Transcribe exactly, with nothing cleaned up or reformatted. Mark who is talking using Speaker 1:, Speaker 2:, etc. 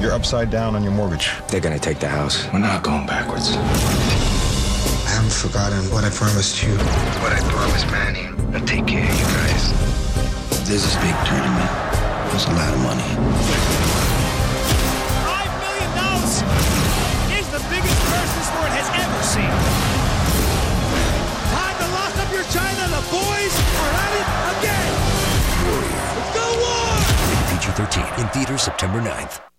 Speaker 1: you're upside down on your mortgage.
Speaker 2: They're gonna take the house.
Speaker 3: We're not going backwards.
Speaker 4: I haven't forgotten what I promised you.
Speaker 3: What I promised Manny. I'll take care of you guys.
Speaker 4: There's this big tournament. There's a lot of money.
Speaker 5: Five million dollars is the biggest purse this sport has ever seen. Time to lock up your China. The boys are at it again. Let's go war!
Speaker 6: P G thirteen in theaters September ninth.